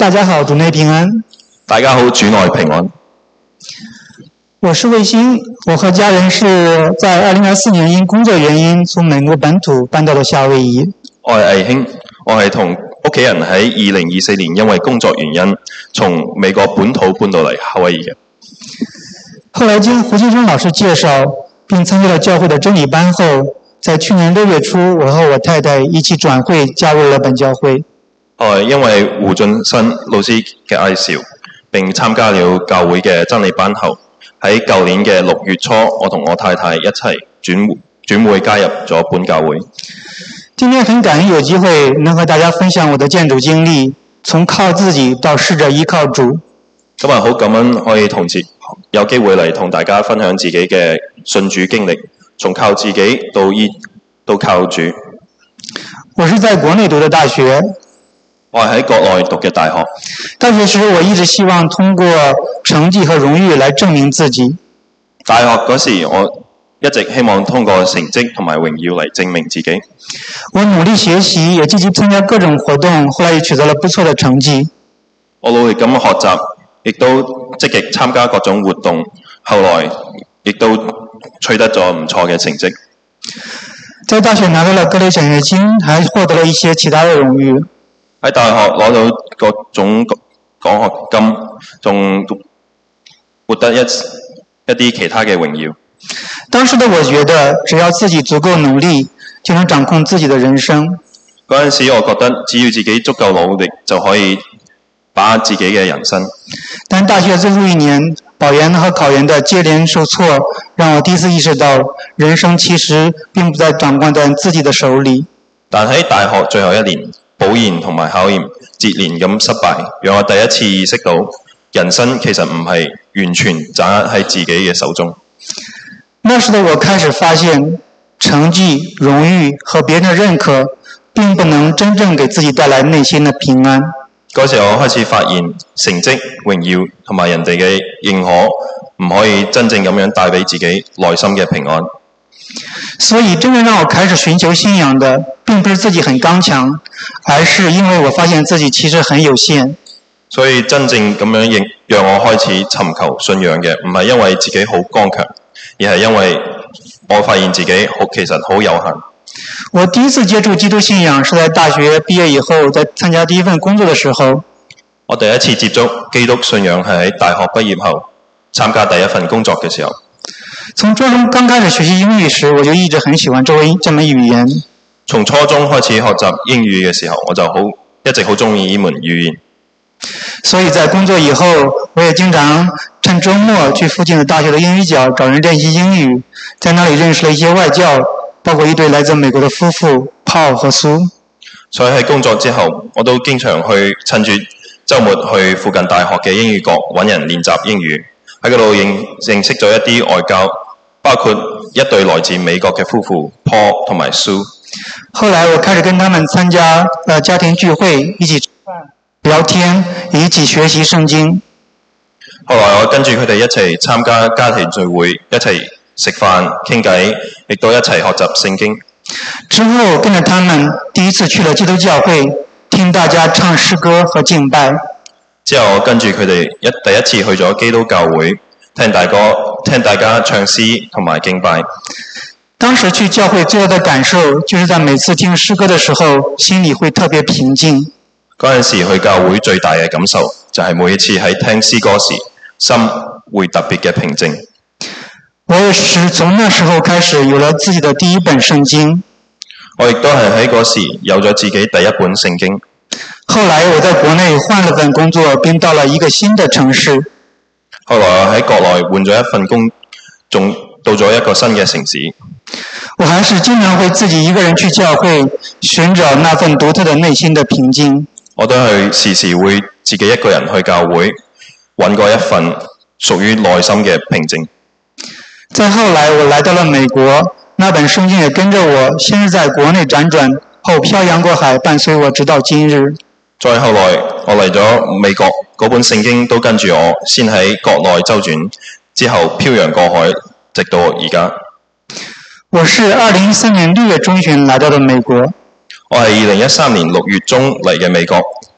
大家好，主内平安。 大家好，主內平安。 我是衛星，我和家人是在2024年因工作原因從美國本土搬到了夏威夷。 我係魏兄，我係同屋企人喺2024年因為工作原因從美國本土搬到嚟夏威夷嘅。 後來經胡先生老師介紹，並參加了教會的真理班後，在去年6月初，我和我太太一起轉會加入了本教會。 因為胡進新老師嘅介紹，並參加了教會嘅真理班後，喺舊年嘅6月初，我同我太太一齊轉會加入咗本教會。 今天很感恩有機會能和大家分享我的建主經歷，從靠自己到試着依靠主。 今日好感恩可以有機會嚟同大家分享自己嘅信主經歷，從靠自己到靠主。 我是在國內讀的大學。 我係喺國內讀嘅大學。 大學時我一直希望通過成績和榮譽來證明自己。 大學嗰時我一直希望通過成績同埋榮耀嚟證明自己。 我努力學習，也積極參加各種活動，後來也取得了不錯的成績。 我努力咁學習，亦都積極參加各種活動，後來亦都取得咗唔錯嘅成績。 在大學拿到了各類獎學金，還獲得了一些其他的榮譽。 喺大學攞到各種獎學金，仲獲得一啲其他嘅榮耀。 當時的我覺得，只要自己足夠努力，就能掌控自己的人生。 嗰陣時我覺得，只要自己足夠努力，就可以把握自己嘅人生。 但大學最後一年，保研和考研的接連受挫，讓我第一次意識到，人生其實並不在掌管在自己的手裏。 但喺大學最後一年，保研同埋考研接連咁失敗，讓我第一次意識到人生其實唔係完全掌握喺自己嘅手中。 那時的我開始發現，成績、榮譽和別人的認可並不能真正給自己帶來內心的平安。 嗰時我開始發現，成績、榮耀同埋人哋嘅認可唔可以真正咁樣帶俾自己內心嘅平安。 所以真正讓我開始尋求信仰的，並不是自己很剛強，而是因為我發現自己其實很有限。 所以真正咁樣讓我開始尋求信仰嘅，唔係因為自己好剛強，而係因為我發現自己其實好有限。 我第一次接觸基督信仰是在大學畢業以後，在參加第一份工作的時候。 我第一次接觸基督信仰係喺大學畢業後參加第一份工作嘅時候。 從初中剛開始學習英語時，我就一直很喜歡這門語言。 從初中開始學習英語嘅時候，我就一直好中意呢門語言。 所以在工作以後，我也經常趁周末去附近的大學的英語角找人練習英語，在那裡認識了一些外教，包括一對來自美國的夫婦 Paul 和蘇。 所以喺工作之後，我都經常去趁住週末去附近大學嘅英語角揾人練習英語。喺嗰度認識咗一啲外教，包括一對來自美國嘅夫婦 Paul 同埋 Sue。 後來我開始跟他們參加家庭聚會，一起吃飯、聊天，一起學習聖經。 後來我跟住佢哋一齊參加家庭聚會，一齊食飯傾偈，亦都一齊學習聖經。 之後跟着他們第一次去了基督教會，聽大家唱詩歌和敬拜。 之後我跟住佢哋第一次去咗基督教會，聽大家唱詩同埋敬拜。 當時去教會最後的感受，就是在每次聽詩歌的時候，心裡會特別平靜。 嗰陣時去教會最大嘅感受，就係每一次喺聽詩歌時，心會特別嘅平靜。 我也是從那時候開始有了自己的第一本聖經。 我亦都係喺嗰時有咗自己第一本聖經。 後來我在國內換了份工作，並到了一個新的城市。 後來我喺國內換咗一份工，仲到咗一個新嘅城市。 我還是經常會自己一個人去教會，尋找那份獨特的內心的平靜。 我都係時時會自己一個人去教會，揾過一份屬於內心嘅平靜。 再後來我來到了美國，那本聖經也跟着我，先是在國內輾轉，後漂洋過海，伴隨我直到今日。 再後來我嚟咗美國，嗰本聖經都跟住我，先喺國內周轉，之後漂洋過海，直到而家。 我是2013年6月中旬來到的美國。 我係2013年6月中嚟嘅美國。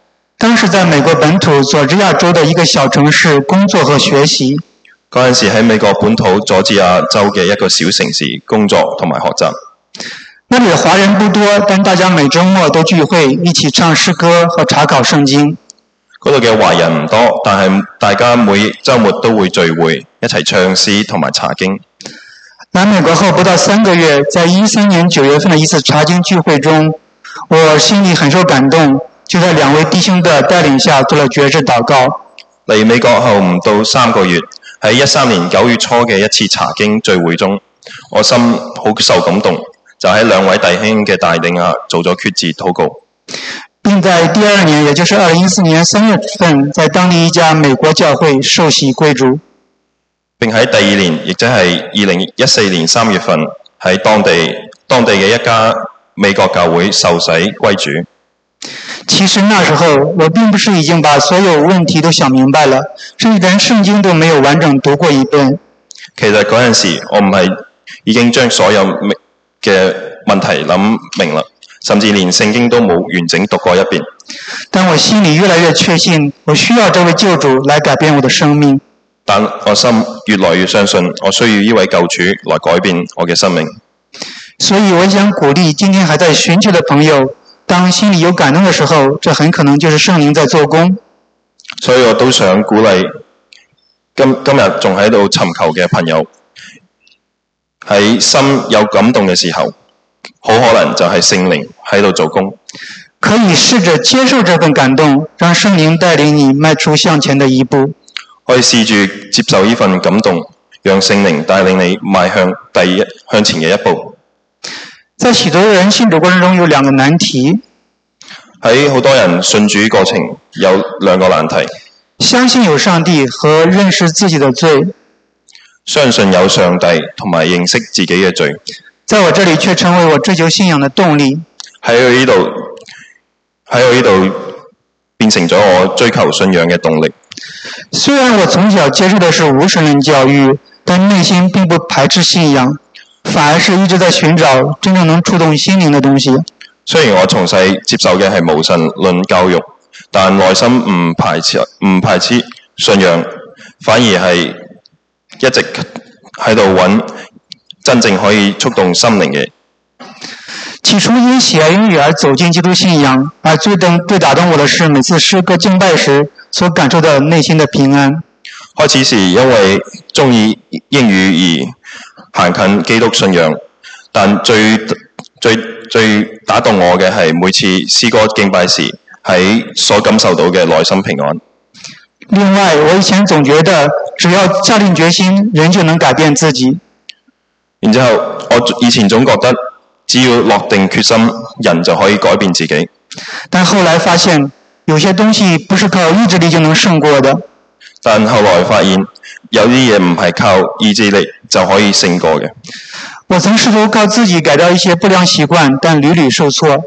當時在美國本土佐治亞州的一個小城市工作和學習。 嗰陣時喺美國本土佐治亞州嘅一個小城市工作同埋學習。 那裡的華人不多，但大家每週末都聚會，一起唱詩歌和查考聖經。 嗰度嘅華人唔多，但係大家每週末都會聚會，一齊唱詩同埋查經。 來美國後不到3個月，在2013年9月份的一次查經聚會中，我心裡很受感動，就在2位弟兄的帶領下做了決志禱告。 嚟美國後唔到3個月，喺13年9月初嘅一次查經聚會中，我心好受感動，就喺2位弟兄嘅帶領下做咗決志禱告。 並在第2年，也就是2014年3月份，在當地一家美國教會受洗歸主。 並喺第2年，亦即係2014年3月份，喺當地嘅一家美國教會受洗歸主。 其實那時候我並不是已經把所有問題都想明白了，甚至連聖經都沒有完整讀過一遍。 其實嗰陣時，我唔係已經將所有嘅問題諗明啦，甚至連聖經都冇完整讀過一遍。 但我心裡越來越確信，我需要這位救主來改變我的生命。 但我心越來越相信，我需要呢位救主來改變我嘅生命。 所以我想鼓勵今天還在尋求的朋友，當心裡有感動的時候，這很可能就是聖靈在做工。 所以我都想鼓勵今日仲喺度尋求嘅朋友，喺心有感動嘅時候，好可能就係聖靈喺度做工。 可以試着接受這份感動，讓聖靈帶領你邁出向前的一步。 可以試住接受呢份感動，讓聖靈帶領你邁向前嘅一步。 在許多人信主過程中有2個難題。 喺好多人信主過程有2個難題： 相信有上帝和認識自己的罪。 相信有上帝同埋認識自己嘅罪， 在我這裡卻成為我追求信仰的動力。 喺我呢度變成咗我追求信仰嘅動力。 雖然我從小接受的是無神論教育，但內心並不排斥信仰，反而是一直在尋找真正能觸動心靈的東西。 雖然我從細接受嘅係無神論教育，但內心唔排斥信仰，反而係一直喺度揾真正可以觸動心靈嘅。 起初因喜愛英語而走進基督信仰，而最打動我的是每次詩歌敬拜時所感受到內心的平安。 開始時因為鍾意英語而行近基督信仰，但最打動我嘅係每次詩歌敬拜時喺所感受到嘅內心平安。 另外，我以前總覺得只要下定決心，人就能改變自己。 然之後，我以前總覺得只要落定決心，人就可以改變自己。 但後來發現，有些東西不是靠意志力就能勝過的。 但後來發現，有啲嘢唔係靠意志力就可以勝過嘅。 我曾試圖靠自己改掉一些不良習慣，但屢屢受挫。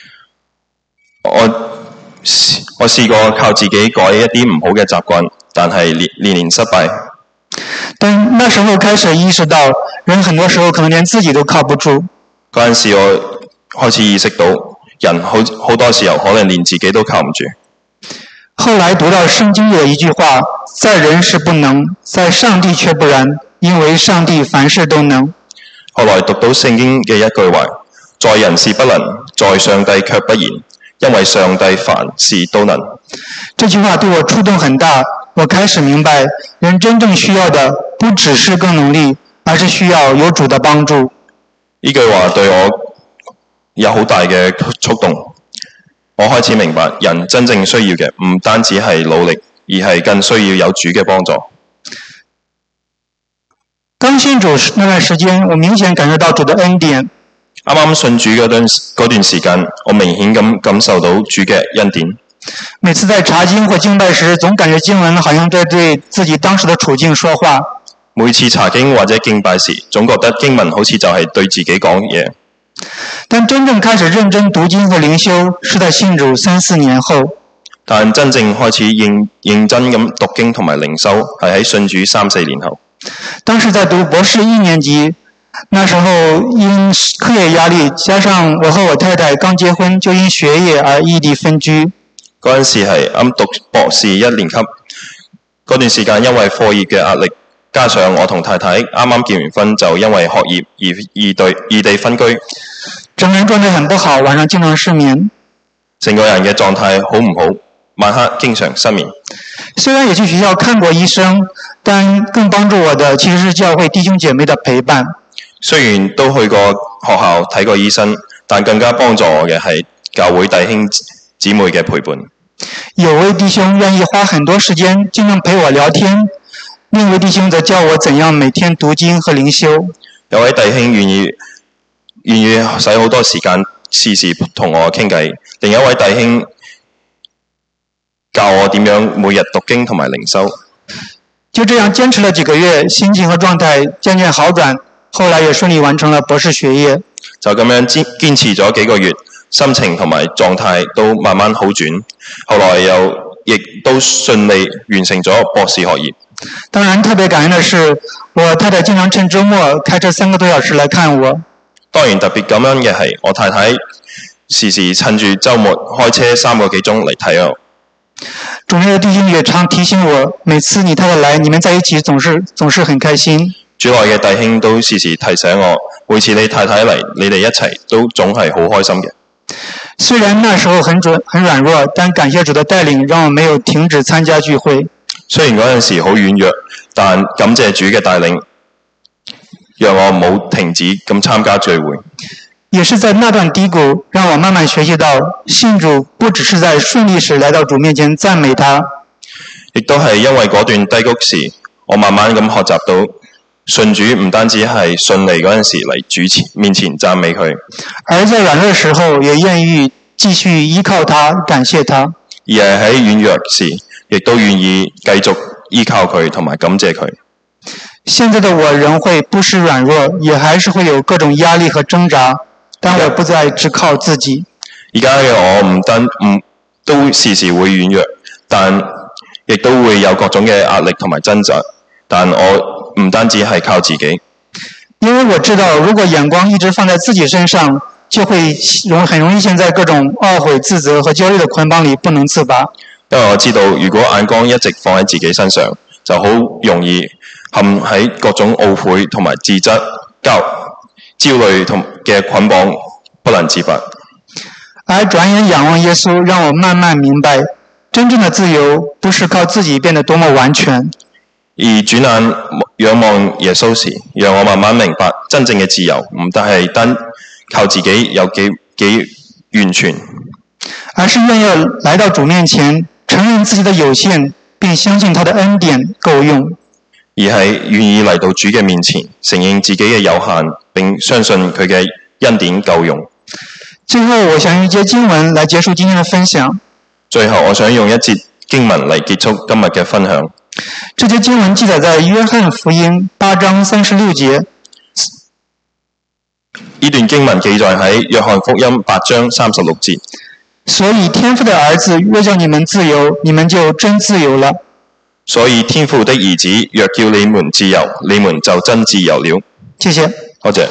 我試過靠自己改一啲唔好嘅習慣，但係年年失敗。 但那時候開始意識到，人很多時候可能連自己都靠不住。 嗰陣時我開始意識到，人好多時候可能連自己都靠唔住。 後來讀到聖經有一句話，在人是不能，在上帝卻不然，因為上帝凡事都能。 後來讀到聖經嘅一句話，在人是不能，在上帝卻不然，因為上帝凡事都能。 這句話對我觸動很大，我開始明白，人真正需要的不只是更努力，而是需要有主的幫助。 呢句話對我有好大嘅觸動。我開始明白，人真正需要嘅唔單止係努力，而係更需要有主嘅幫助。 剛信主那段時間，我明顯感受到主的恩典。 啱啱信主嗰段時間，我明顯咁感受到主嘅恩典。 每次在查經或敬拜時，總感覺經文好像在對自己當時的處境說話。 每次查經或者敬拜時，總覺得經文好似就係對自己講嘢。 但真正開始認真讀經和靈修，是在信主3-4年後。 但真正開始認真咁讀經同埋靈修，係喺信主3-4年後。 當時在讀博士1年級，那時候因課業壓力，加上我和我太太剛結婚，就因學業而異地分居。 嗰陣時係啱讀博士一年級，嗰段時間因為課業嘅壓力，加上我同太太啱啱結完婚，就因為學業而異地分居， 整個人狀態很不好，晚上經常失眠。 成個人嘅狀態好唔好？晚黑經常失眠。 雖然也去學校看過醫生，但更幫助我的其實是教會弟兄姐妹的陪伴。 雖然都去過學校睇過醫生，但更加幫助我嘅係教會弟兄姊妹嘅陪伴。 有位弟兄願意花很多時間經常陪我聊天，另一位弟兄則教我怎樣每天讀經和靈修。 有位弟兄願意使好多時間時時同我傾偈，另一位弟兄教我點樣每日讀經同埋靈修。 就這樣堅持了幾個月，心情和狀態漸漸好轉，後來也順利完成了博士學業。 就咁樣堅持咗幾個月，心情同埋狀態都慢慢好轉，後來亦都順利完成咗博士學業。 當然特別感恩的是，我太太經常趁周末開車3個多小時來看我。 當然特別感恩嘅係我太太時時趁住週末開車3個幾鐘嚟睇我。 主內的弟兄也常提醒我，每次你太太來，你們在一起總是很開心。 主內嘅弟兄都時時提醒我，每次你太太嚟，你哋一齊都總係好開心嘅。 雖然那時候很軟弱，但感謝主的帶領，讓我沒有停止參加聚會。 雖然嗰陣時好軟弱，但感謝主嘅帶領，讓我冇停止咁參加聚會。 也是在那段低谷，讓我慢慢學習到，信主不只是在順利時來到主面前讚美他。 亦都係因為嗰段低谷時，我慢慢咁學習到，信主唔單止係順利嗰陣時嚟主面前讚美佢， 而在軟弱時候，也願意繼續依靠他，感謝他。 而係喺軟弱時，亦都願意繼續依靠佢同埋感謝佢。 現在的我仍會不失軟弱，也還是會有各種壓力和掙扎，但我不再只靠自己。 而家嘅我都時時會軟弱，但亦都會有各種嘅壓力同埋掙扎，但我唔單止係靠自己。 因為我知道，如果眼光一直放在自己身上，就會很容易陷在各種懊悔、自責和焦慮的捆綁裡不能自拔。 因為我知道，如果眼光一直放喺自己身上，就好容易陷喺各種懊悔同埋自責、焦慮同嘅捆綁不能自拔。 而轉眼仰望耶穌，讓我慢慢明白，真正的自由不是靠自己變得多麼完全。 而轉眼仰望耶穌時，讓我慢慢明白，真正嘅自由唔係單靠自己有幾完全， 而是願意來到主面前，承認自己的有限，並相信他的恩典夠用。 而係願意嚟到主嘅面前，承認自己嘅有限，並相信佢嘅恩典夠用。 最後，我想用一節經文來結束今天的分享。 最後，我想用一節經文嚟結束今日嘅分享。 這節經文記載在約翰福音8章36節。 呢段經文記載喺約翰福音8章36節。 所以天父的兒子若叫你們自由，你們就真自由了。 所以天父的兒子若叫你們自由，你們就真自由了。 謝謝。 多謝。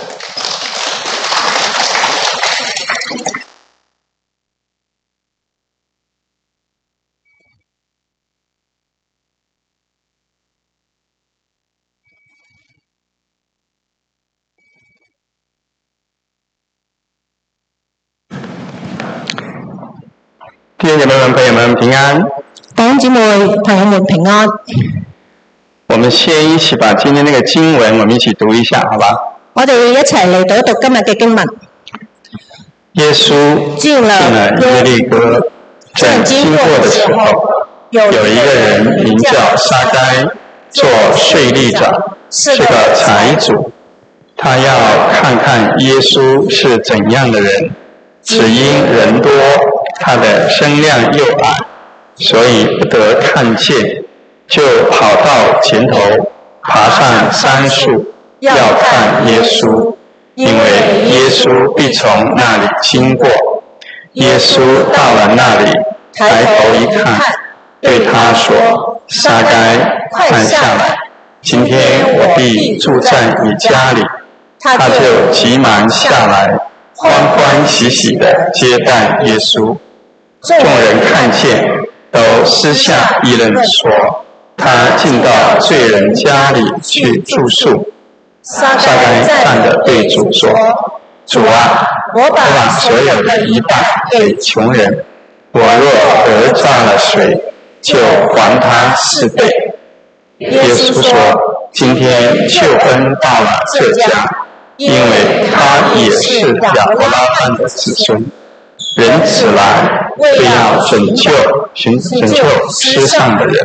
弟兄姐妹們、朋友們平安。 弟兄姊妹、朋友們平安。 我們先一起把今天那個經文，我們一起讀一下，好吧？ 我哋一齊嚟讀今日嘅經文。 耶穌進了耶利哥，正經過的時候，有一個人名叫撒該，做稅吏長，是個財主。他要看看耶穌是怎樣的人，只因人多，他的聲量又矮，所以不得看見，就跑到前頭，爬上山樹，要看耶穌，因為耶穌必從那裡經過。耶穌到了那裡，抬頭一看，對他說：撒該，快下來，今天我必住在你家裡。他就急忙下來，歡歡喜喜地接待耶穌。 众人看见，都私下议论说，他进到罪人家里去住宿。撒该站着对主说：“主啊，我把所有的一半给穷人，我若讹诈了谁，就还他4倍。”耶稣说：“今天救恩到了这家，因为他也是亚伯拉罕的子孙。人子来，为要拯救世上的人。”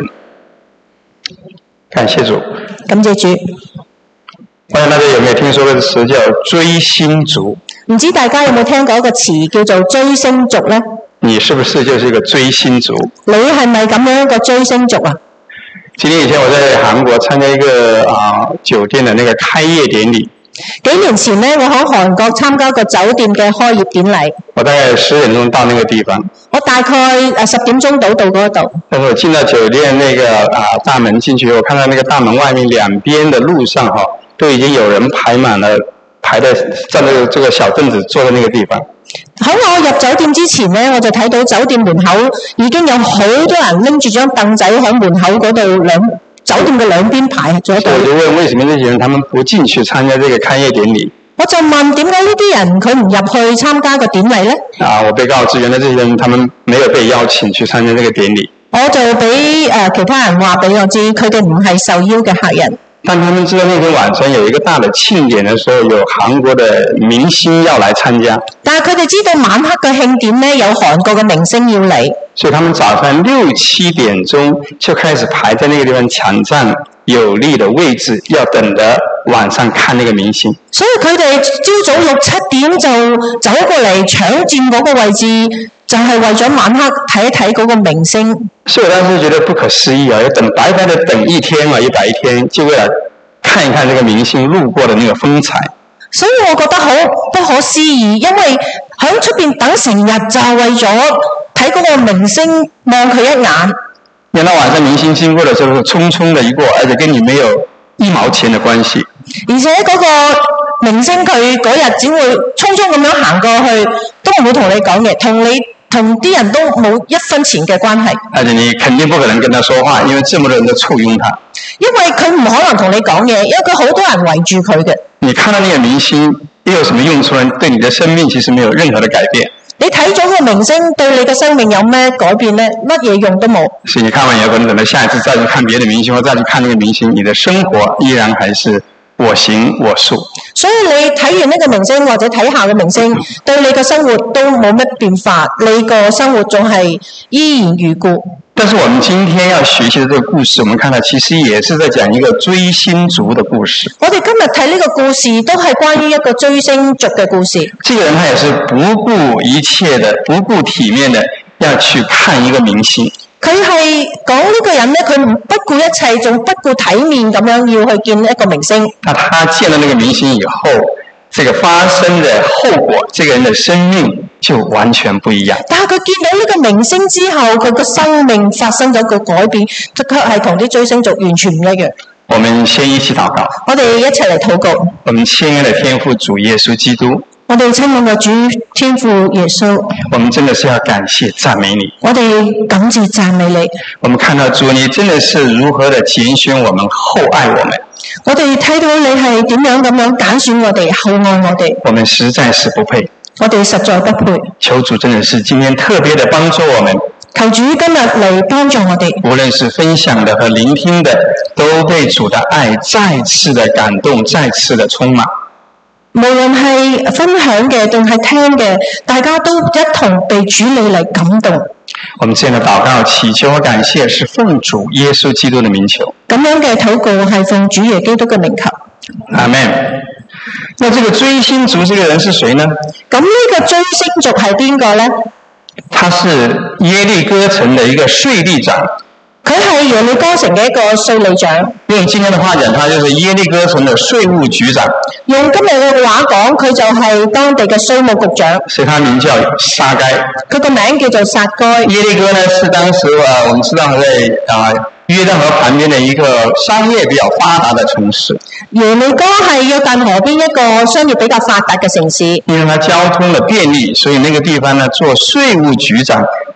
感谢主。 感謝主。 不知道大家有沒有聽說過個詞叫追星族？ 唔知大家有冇聽過一個詞叫做追星族呢？ 你是不是就是一個追星族？ 你係咪咁樣一個追星族啊？ 幾年以前我在韓國參加一個酒店的那個開業典禮。 幾年前呢，我喺韓國參加個酒店嘅開業典禮。 我大概10點鐘到那個地方。 我大概10點鐘到嗰度。 但是我進到酒店那個大門進去，我看到那個大門外面兩邊的路上都已經有人排滿了，站在這個小凳子坐在那個地方。 喺我入酒店之前呢，我就睇到酒店門口已經有好多人拎住張凳仔喺門口嗰度酒店嘅兩邊排咗隊。我就問為什麼這些人他們不進去參加這個開業典禮？ 我就問點解呢啲人佢唔入去參加個典禮呢？ 我被告知原來這些人他們沒有被邀請去參加這個典禮。 我就俾其他人話俾我知，佢哋唔係受邀嘅客人。 但他們知道那天晚上有一個大的慶典的時候，有韓國的明星要來參加。 但係佢哋知道晚黑嘅慶典呢，有韓國嘅明星要嚟， 所以他們早上6、7點鐘就開始排在那個地方搶佔有利的位置，要等着晚上看那個明星。 所以佢哋朝早6、7點就走過嚟搶佔嗰個位置，就係為咗晚黑睇一睇嗰個明星。 所以我當時覺得不可思議要白白的等一天一白天，就為了看一看這個明星路過的那個風采。 所以我覺得好不可思議，因為喺出邊等成日就係為咗睇嗰個明星望佢一眼。 等到晚上明星經過的時候，匆匆的一過，而且跟你沒有1毛錢的關係。 而且嗰個明星佢嗰日只會匆匆咁樣行過去，都唔會同你講嘢，同啲人都冇1分錢嘅關係。 而且你肯定不可能跟他說話，因為這麼多人都簇擁他。 因為佢唔可能同你講嘢，因為佢好多人圍住佢嘅。 你看到那個明星又有什麼用處呢？對你的生命其實沒有任何的改變。 你睇咗個明星對你嘅生命有咩改變呢？乜嘢用都冇。 所以你看完以後，可能等到下一次再去看別的明星，或再去看那個明星，你的生活依然還是我行我素。 所以你睇完呢個明星或者睇下嘅明星，對你嘅生活都冇乜變化，你個生活仲係依然如故。 但是我們今天要學習的這個故事，我們看到其實也是在講一個追星族的故事。 我哋今日睇呢個故事，都係關於一個追星族嘅故事。 這個人他也是不顧一切的、不顧體面的，要去看一個明星。 佢係講呢個人呢，佢不顧一切，仲不顧體面咁樣要去見一個明星。 那他見到那個明星以後，這個發生的後果，這個人的生命就完全不一樣。 但係佢見到呢個明星之後，佢個生命發生咗個改變，卻係同啲追星族完全唔一樣。 我們先一起禱告。 我哋一齊嚟禱告。 我們親愛的天父主耶穌基督。 我哋親愛嘅主天父耶穌。 我們真的是要感謝讚美你。 我哋感謝讚美你。 我們看到主，你真的是如何的揀選我們，厚愛我們。 我哋睇到你係點樣咁樣揀選我哋，厚愛我哋。 我們實在是不配。 我哋實在不配。 求主真的是今天特別的幫助我們。 求主今日嚟幫助我哋。 無論是分享的和聆聽的，都被主的愛再次的感動，再次的充滿。 無論係分享嘅定係聽嘅，大家都一同被主你嚟感動。 我們這樣的禱告、祈求和感謝是奉主耶穌基督的名求。 咁樣嘅禱告係奉主耶穌基督嘅名求。 阿們。那這個追星族這個人是誰呢？ 咁呢個追星族係邊個呢？ 他是耶利哥城的一個稅吏長。 佢係耶利哥城嘅一個稅吏長。 用今天的話講，他就是耶利哥城的稅務局長。 用今日嘅話講，佢就係當地嘅稅務局長。 所以他名叫撒該。 佢個名叫做撒該。 耶利哥呢，是當時我們知道在約旦河旁邊的一個商業比較發達的城市。 耶利哥係約旦河邊一個商業比較發達嘅城市。 因為它交通的便利，所以那個地方呢，做稅務局長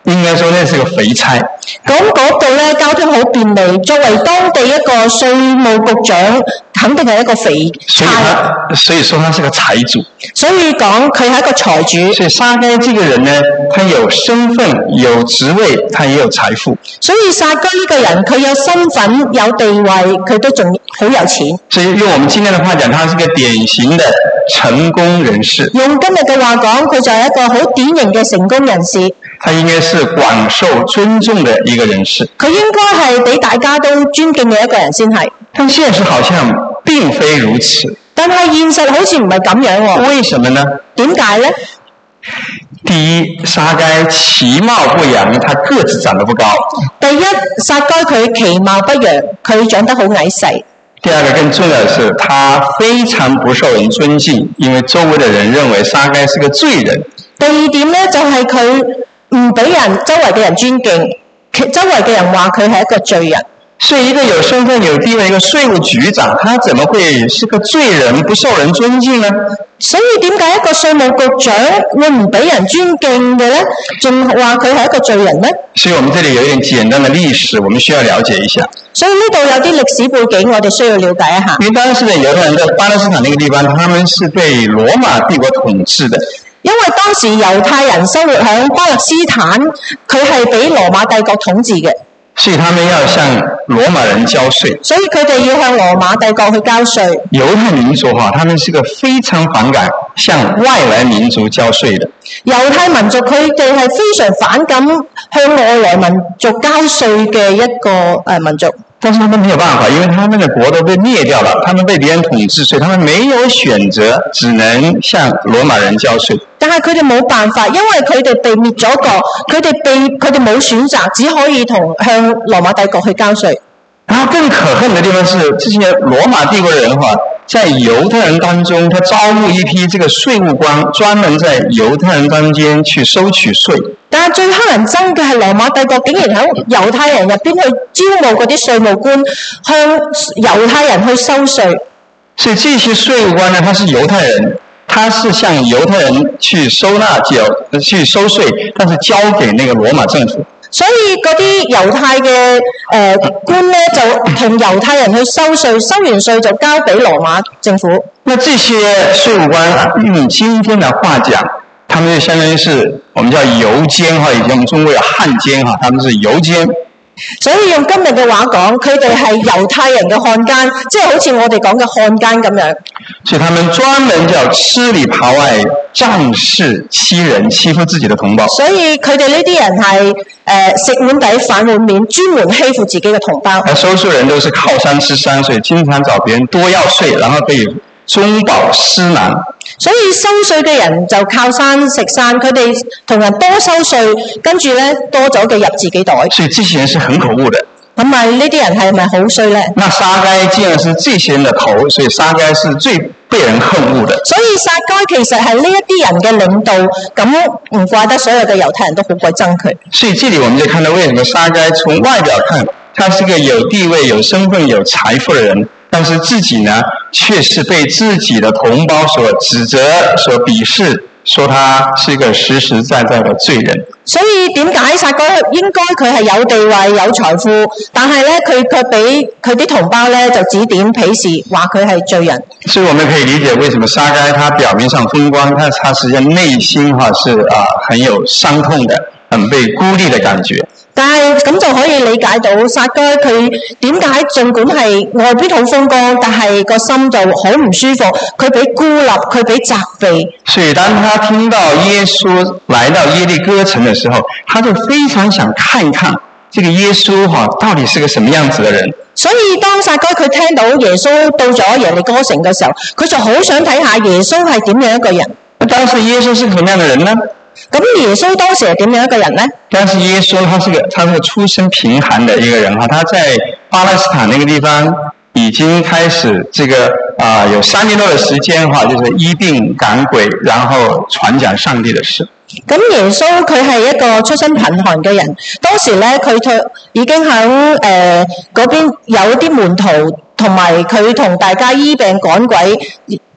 應該說那是個肥差。 咁嗰度咧交通好便利，作為當地一個稅務局長，肯定係一個肥差。 所以說他是個財主。 所以講佢係一個財主。 所以撒該這個人呢，他有身份、有職位，他也有財富。 所以撒該呢個人，佢有身份、有地位，佢都仲好有錢。 所以用我們今天的話講，他是個典型的成功人士。 用今日嘅話講，佢就係一個好典型嘅成功人士。 他應該是廣受尊重的一個人士。 佢應該係俾大家都尊敬嘅一個人先係。 但現實好像並非如此。 但係現實好似唔係咁樣喎。 為什麼呢？ 點解呢？ 第一，撒該其貌不揚，他個子長得不高。 第一，撒該佢其貌不揚，佢長得好矮細。 第二個更重要的是，他非常不受人尊敬，因為周圍的人認為撒該是個罪人。 第二點呢，就係佢唔俾周圍嘅人尊敬，周圍嘅人話佢係一個罪人。 所以一個有身份有地位一個稅務局長，他怎麼會是個罪人，不受人尊敬呢？ 所以點解一個稅務局長會唔俾人尊敬嘅呢？仲話佢係一個罪人呢？ 所以我們這裡有一點簡單的歷史，我們需要了解一下。 所以呢度有啲歷史背景，我哋需要了解一下。 因為當時的猶太人在巴勒斯坦那個地方，他們是被羅馬帝國統治的。 因為當時猶太人生活喺巴勒斯坦，佢係俾羅馬帝國統治嘅。 所以他們要向羅馬人交稅， 所以佢哋要向羅馬帝國去交稅。 猶太民族他們是個非常反感向外來民族交稅的。 猶太民族佢哋係非常反感向外來民族交稅嘅一個民族。 但是他們沒有辦法，因為他們的國都被滅掉了，他們被別人統治，所以他們沒有選擇，只能向羅馬人交稅。 但係佢哋冇辦法，因為佢哋被滅咗國，佢哋冇選擇，只可以向羅馬帝國去交稅。 然後更可恨的地方是，這些羅馬帝國的人在猶太人當中，他招募一批這個稅務官，專門在猶太人當間去收取稅。 但係最乞人憎嘅係羅馬帝國竟然喺猶太人入邊去招募嗰啲稅務官，向猶太人去收稅。 所以這些稅務官呢，他是猶太人，他是向猶太人去收稅，但是交給那個羅馬政府。 所以嗰啲猶太嘅官咧，就同猶太人去收稅，收完稅就交俾羅馬政府。 那這些稅務官用今天的話講，他們就相當於是我們叫猶監，以前我們中國有漢奸，他們是猶監。 所以用今日嘅話講，佢哋係猶太人嘅漢奸，即係好似我哋講嘅漢奸咁樣。 所以他們專門叫吃裏扒外，仗勢欺人，欺負自己的同胞。 所以佢哋呢啲人係食碗底反碗面，專門欺負自己嘅同胞。 而收稅人都是靠山吃山，所以經常找別人多要稅，然後可以中飽私囊。 所以收稅嘅人就靠山食山，佢哋同人多收稅，跟住咧多咗嘅入自己袋。 所以這些人是很可惡的。 咁咪呢啲人係咪好衰咧？ 那撒該既然是這些人的頭，所以撒該是最被人恨惡的。 所以撒該其實係呢一啲人嘅領導，咁唔怪得所有嘅猶太人都好鬼憎佢。 所以這裡我們就看到為什麼撒該從外表看，他是個有地位、有身份、有財富的人，但是自己呢，卻是被自己的同胞所指責、所鄙視，說他是一個實實在在的罪人。 所以點解撒該應該佢係有地位、有財富，但係咧佢卻俾佢啲同胞咧就指點鄙視，話佢係罪人。 所以我們可以理解為什麼撒該他表面上風光，但他實際上內心是很有傷痛的，很被孤立的感覺。 但係咁就可以理解到撒該佢點解儘管係外邊好風光，但係個心就好唔舒服，佢俾孤立，佢俾責備。 所以當他聽到耶穌來到耶利哥城的時候，他就非常想看一看這個耶穌到底是個什麼樣子的人。 所以當撒該佢聽到耶穌到咗耶利哥城嘅時候，佢就好想睇下耶穌係點樣一個人。 當時耶穌是什麼樣的人呢？ 咁耶穌當時係點樣一個人呢？ 當時耶穌他是個出身貧寒的一個人，他在巴勒斯坦那個地方已經開始有3年多的時間就是醫病趕鬼，然後傳講上帝的事。 咁耶穌佢係一個出身貧寒嘅人，當時咧佢已經喺嗰邊有啲門徒，同埋佢同大家醫病趕鬼。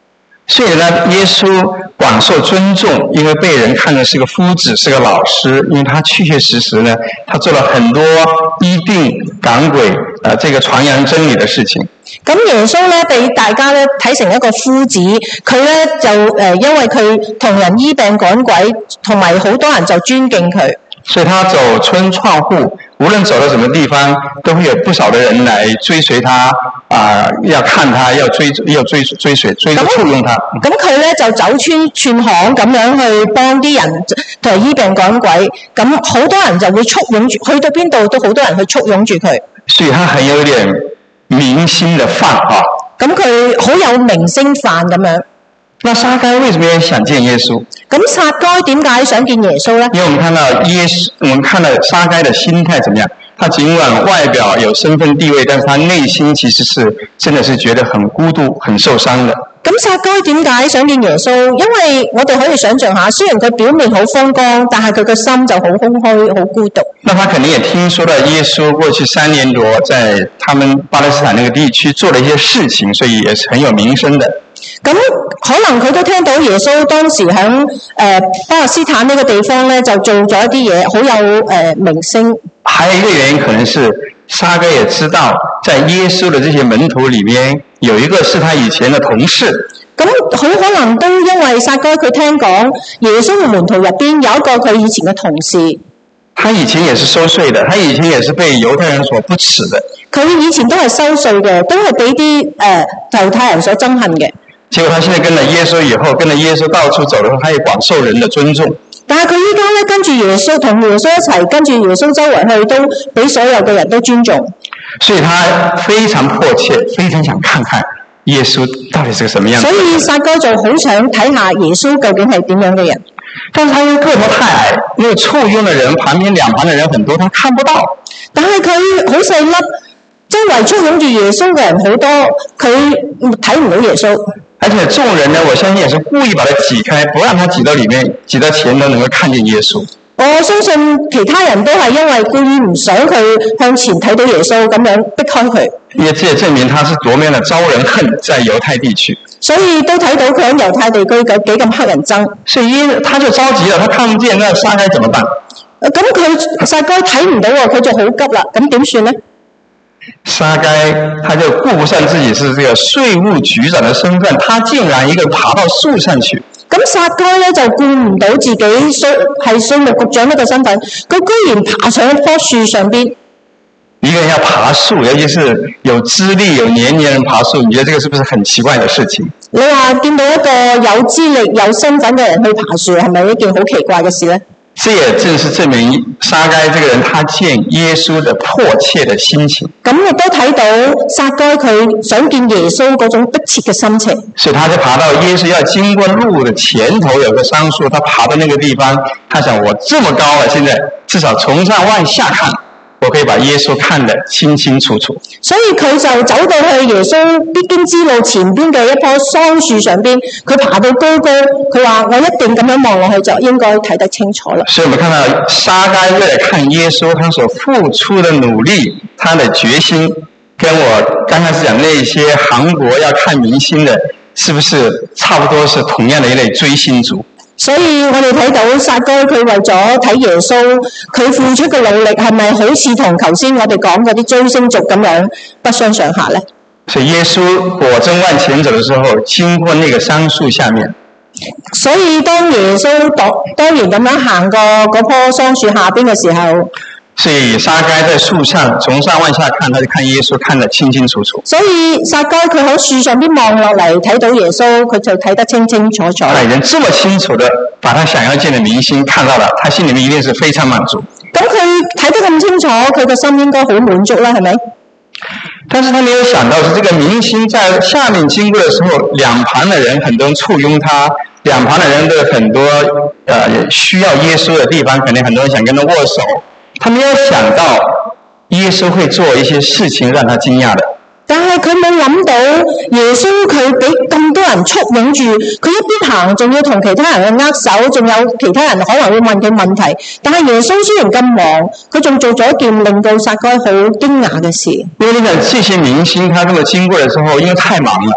所以呢，耶穌廣受尊重，因為被人看的是個夫子，是個老師，因為他確確實實呢，他做了很多醫病趕鬼這個傳揚真理的事情。 咁耶穌咧被大家咧睇成一個夫子，佢咧就因為佢同人醫病趕鬼，同埋好多人就尊敬佢。 所以他走村串戶，無論走到什麼地方，都會有不少的人來追隨他，要看他，要追隨，簇擁他。咁佢咧就走村串巷咁樣去幫啲人同埋醫病趕鬼，咁好多人就會簇擁住，去到邊度都好多人去簇擁住佢。所以他很有點明星的範啊。咁佢好有明星範咁樣。那撒該為什麼想見耶穌？咁撒該點解想見耶穌呢？因為我們看到撒該的心態怎麼樣？他儘管外表有身份地位，但是他內心其實是真的是覺得很孤獨、很受傷的。咁撒該點解想見耶穌？因為我哋可以想象下，雖然佢表面好風光，但係佢個心就好空虛、好孤獨。那他肯定也聽說到耶穌過去3年多在他們巴勒斯坦那個地區做了一些事情，所以也是很有名聲的。咁可能佢都聽到耶穌當時喺巴勒斯坦呢個地方咧，就做咗一啲嘢，好有名聲。還有一個原因，可能是撒該也知道，在耶穌的這些門徒裏面，有一個是他以前的同事。咁好可能都因為撒該佢聽講耶穌嘅門徒入邊有一個佢以前嘅同事。他以前也是收稅的，他以前也是被猶太人所不齒的。佢以前都係收稅嘅，都係俾啲猶太人所憎恨嘅。結果他現在跟了耶穌以後，跟了耶穌到處走的時候，他也廣受人的尊重。但係佢依家咧跟住耶穌，同耶穌一齊跟住耶穌周圍去，都俾所有嘅人都尊重。所以他非常迫切，非常想看看耶穌到底是個什麼樣子。所以撒該就好想睇下耶穌究竟係點樣嘅人。但是他因為個頭太矮，因為簇擁的人旁邊兩旁的人很多，他看不到。但係佢好細粒，周圍簇擁住耶穌嘅人好多，佢睇唔到耶穌。而且眾人呢，我相信也是故意把他擠開，不讓他擠到裡面，擠到前頭能夠看見耶穌。我相信其他人都係因為故意唔想佢向前睇到耶穌，咁樣逼開佢。因為這也證明他是多麼的招人恨，在猶太地區。所以都睇到佢喺猶太地區幾咁黑人憎。所以他就着急了，他看唔見，那撒該怎麼辦？咁佢撒該睇唔到喎，佢就好急啦，咁點算呢？撒該他就顧不上自己是這個稅務局長的身份，他竟然一個爬到樹上去。咁撒該咧就顧唔到自己係稅務局長呢個身份，佢居然爬上一棵樹上邊。一個人要爬樹，尤其是有資歷有年人爬樹，你覺得這個是不是很奇怪的事情？你話見到一個有資歷有身份嘅人去爬樹，係咪一件好奇怪嘅事呢？這也正是證明撒該這個人他見耶穌的迫切的心情。咁亦都睇到撒該佢想見耶穌嗰種迫切嘅心情。所以他就爬到耶穌要經過路的前頭有個桑樹，他爬到那個地方，他想我這麼高了，現在至少從上往下看，我可以把耶穌看得清清楚楚。所以佢就走到去耶穌必經之路前邊嘅一棵桑樹上邊，佢爬到高高，佢話我一定咁樣望落去就應該睇得清楚了。所以我們看到撒該為了看耶穌，他所付出的努力，他的決心，跟我剛開始講那些韓國要看明星的，是不是差不多是同樣的一類追星族？所以我哋睇到撒該佢為咗睇耶穌，佢付出嘅努力係咪好似同頭先我哋講嗰啲追星族咁樣不相上下呢？所以耶穌果真往前走的時候，經過那個桑樹下面。所以當耶穌當然咁樣行過嗰棵桑樹下邊嘅時候，所以撒該在樹上從上往下看，他就看耶穌看得清清楚楚。所以撒該佢喺樹上邊望落嚟睇到耶穌，佢就睇得清清楚楚。他已經這麼清楚的把他想要見的明星看到了，他心裏面一定是非常滿足。咁佢睇得咁清楚，佢個心應該好滿足啦，係咪？但是他沒有想到是這個明星在下面經過的時候，兩旁的人很多人簇擁他，兩旁的人都有很多需要耶穌的地方，可能很多人想跟他握手。他沒有想到耶穌會做一些事情讓他驚訝的。但係佢冇諗到耶穌佢俾咁多人簇擁住，佢一邊行仲要同其他人去握手，仲有其他人可能會問佢問題。但係耶穌雖然咁忙，佢仲做咗一件令到撒該好驚訝嘅事。因為呢個這些明星他這麼經過的時候，因為太忙了，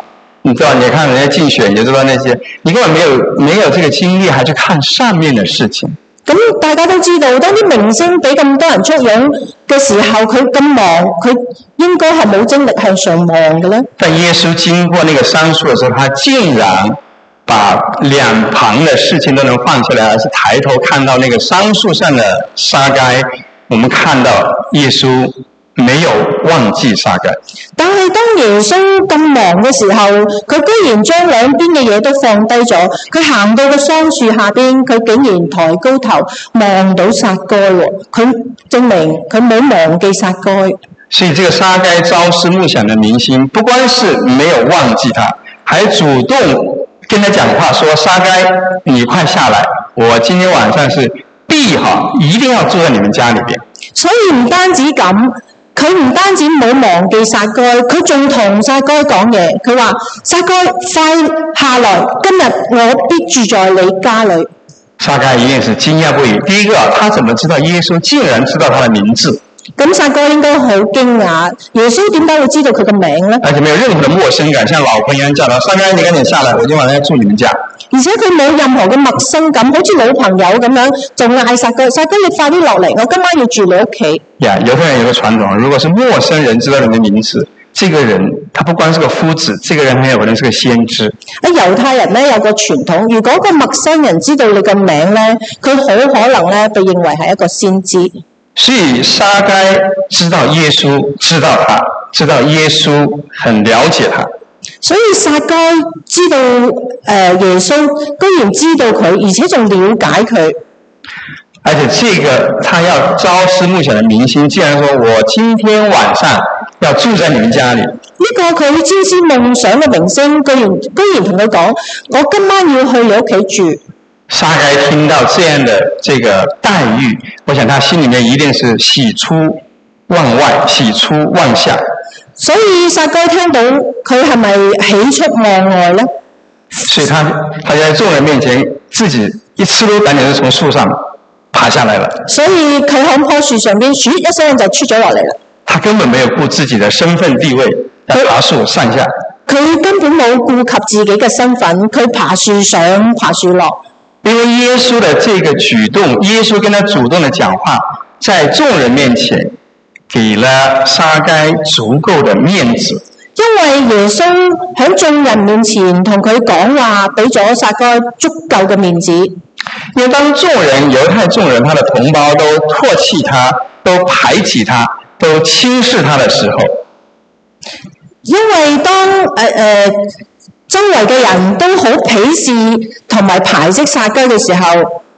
你知道，你看人家競選，也知道那些，你根本沒有這個精力，還去看上面的事情。 咁大家都知道，當啲明星俾咁多人簇擁嘅時候，佢咁忙，佢應該係冇精力向上望嘅咧。 但耶穌經過那個桑樹嘅時候，他竟然把兩旁的事情都能放下來，而是抬頭看到那個桑樹上的沙該。我們看到耶穌沒有忘記沙該。 但係當耶穌咁忙嘅時候，佢居然將兩邊嘅嘢都放低咗。佢行到個桑樹下邊，佢竟然抬高頭望到撒該喎。佢證明佢冇忘記撒該。 所以這個沙該朝思暮想的明星，不光是沒有忘記他，還主動跟他講話，說沙該，你快下來，我今天晚上是必好，一定要住在你們家裏邊。 所以唔單止咁。佢唔單止冇忘記撒該，佢仲同撒該講嘢。佢話：撒該，快下來，今日我必住在你家裏。 撒該一定是驚訝不已。第一個，他怎麼知道耶穌竟然知道他的名字？ 咁撒該應該好驚訝，耶穌點解會知道佢嘅名呢？ 而且沒有任何的陌生感，像老朋友一樣叫他：撒該，你趕緊下來，我今晚要住你們家。 而且佢冇任何嘅陌生感，好似老朋友咁樣，就嗌撒該，撒該你快啲落嚟，我今晚要住你屋企。 猶太人有個傳統，如果是陌生人知道你的名字，這個人他不光是個夫子，這個人很有可能是個先知。 猶太人咧有個傳統，如果個陌生人知道你嘅名咧，佢好可能咧被認為係一個先知。 所以撒該知道耶穌，知道他，知道耶穌很了解他。 所以撒該知道耶穌，居然知道佢，而且仲了解佢。 而且這個他要朝思暮想的明星，竟然說我今天晚上要住在你們家裏。 呢個佢朝思夢想嘅明星，居然同佢講：我今晚要去你屋企住。 撒該聽到這樣的這個待遇，我想他心裏面一定是喜出望外，喜出望下。 所以撒該聽到佢係咪喜出望外呢？ 所以他在眾人面前自己一呲溜趕緊就從樹上爬下來了。所以佢喺棵樹上邊咻一聲就出咗落嚟啦。 他根本沒有顧自己的身份地位，爬樹上下。 佢根本冇顧及自己嘅身份，佢爬樹上爬樹落。 因為耶穌的這個舉動，耶穌跟他主動的講話，在眾人面前給了撒該足夠的面子。 因為耶穌喺眾人面前同佢講話，俾咗撒該足夠嘅面子。 因為當眾人，猶太眾人，他的同胞都唾棄他，都排擠他，都輕視他的時候， 因為當周圍嘅人都好鄙視同埋排斥撒該嘅時候，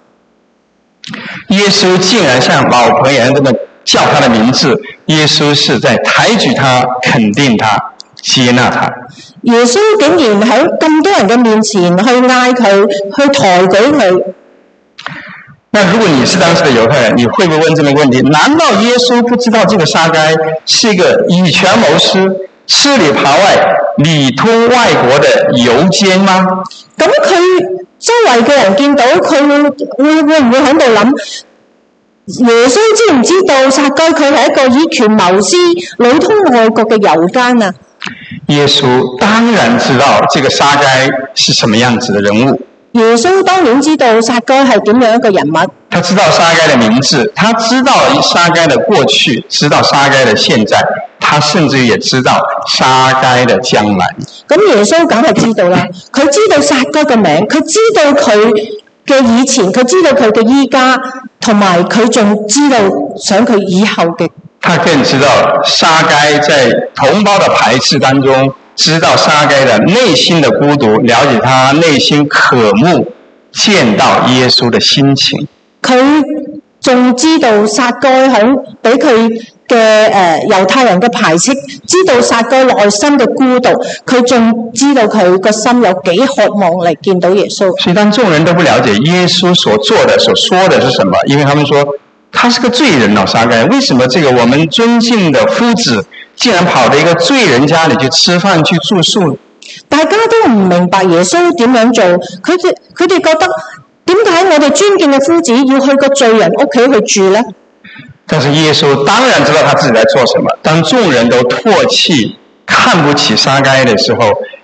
耶穌竟然像老朋友咁樣叫他的名字。耶穌是在抬舉他、肯定他、接納他。 耶穌竟然喺咁多人嘅面前去嗌佢，去抬舉佢。 那如果你是當時的猶太人，你會不會問這麼個問題？難道耶穌不知道這個撒該是一個以權謀私、吃裏扒外、裏通外國的遊姦嗎？ 咁佢周圍嘅人見到佢會唔會喺度諗？耶穌知唔知道撒該佢係一個以權謀私、裏通外國嘅遊姦啊？ 耶穌當然知道這個撒該是什麼樣子的人物。 耶穌當然知道撒該係點樣一個人物。 他知道撒該的名字，他知道撒該的過去，知道撒該的現在，他甚至也知道撒該的將來。 咁耶穌梗係知道啦，佢知道撒該嘅名，佢知道佢嘅以前，佢知道佢嘅依家，同埋佢仲知道想佢以後嘅。 他更知道撒該在同胞的排斥當中，知道撒該的內心的孤獨，了解他內心渴慕見到耶穌的心情。 佢仲知道撒該喺俾佢嘅猶太人嘅排斥，知道撒該內心嘅孤獨，佢仲知道佢個心有幾渴望嚟見到耶穌。 所以當眾人都不了解耶穌所做的、所說的是什麼，因為他們說他是個罪人哦，撒該，為什麼這個我們尊敬的夫子竟然跑到一個罪人家裏去吃飯去住宿？ 大家都唔明白耶穌點樣做，佢哋覺得點解我哋尊敬嘅夫子要去個罪人屋企去住呢？ 但是耶穌當然知道他自己在做什麼。當眾人都唾棄、看不起撒該的時候，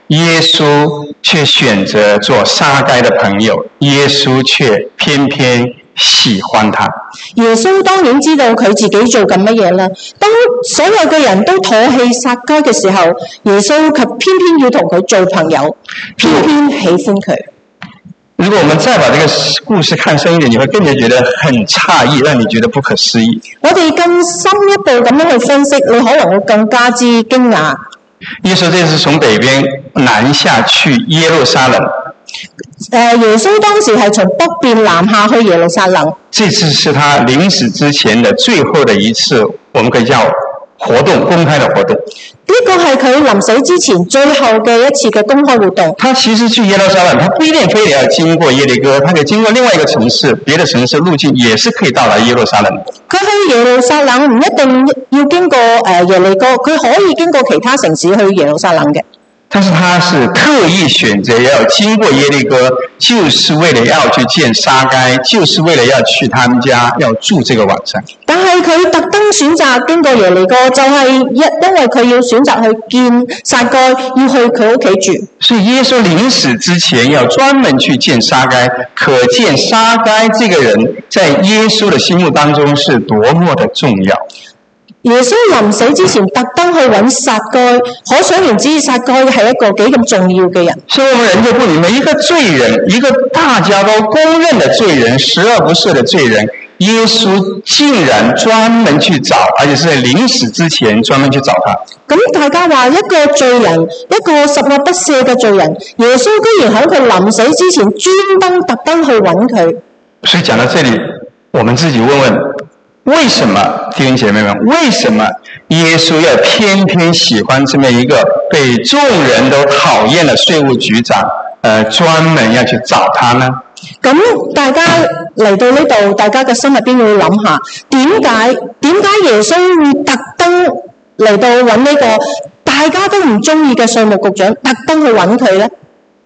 耶穌卻選擇做撒該的朋友，耶穌卻偏偏喜歡他。 耶穌當然知道佢自己做緊乜嘢啦。當所有嘅人都唾棄撒該嘅時候，耶穌卻偏偏要同佢做朋友，偏偏喜歡佢。 如果我們再把這個故事看深一點，你會更加覺得很詫異，讓你覺得不可思議。 我哋更深一步咁樣去分析，你可能會更加之驚訝。 耶穌這次從北邊南下去耶路撒冷。 耶穌當時係從北邊南下去耶路撒冷。 這次是他臨死之前的最後的一次，我們可以叫活動，公開的活動。 呢個係佢臨死之前最後嘅一次嘅公開活動。 他其實去耶路撒冷，他不一定非得要經過耶利哥，他可以經過另外一個城市，別的城市路徑也是可以到達耶路撒冷。 佢去耶路撒冷唔一定要經過耶利哥，佢可以經過其他城市去耶路撒冷嘅。 但是他是刻意選擇要經過耶利哥，就是為了要去見撒該，就是為了要去他們家要住這個晚上。 但係佢特登選擇經過耶利哥，就係因為佢要選擇去見撒該，要去佢屋企住。 所以耶穌臨死之前要專門去見撒該，可見撒該這個人在耶穌的心目當中是多麼的重要。 耶穌臨死之前特登去揾撒該，可想而知撒該係一個幾咁重要嘅人。 所以我們人就不明白，一個罪人，一個大家都公認的罪人，十惡不赦的罪人，耶穌竟然專門去找，而且是在臨死之前專門去找他。 咁大家話一個罪人，一個十惡不赦嘅罪人，耶穌居然喺佢臨死之前特登去揾佢。 所以講到這裡，我們自己問問，為什麼弟兄姐妹們，為什麼耶穌要偏偏喜歡這麼一個被眾人都討厭的稅務局長，專門要去找他呢？ 咁大家嚟到呢度，大家嘅心入邊要諗下，點解耶穌會特登嚟到揾呢個大家都唔中意嘅稅務局長，特登去揾佢呢？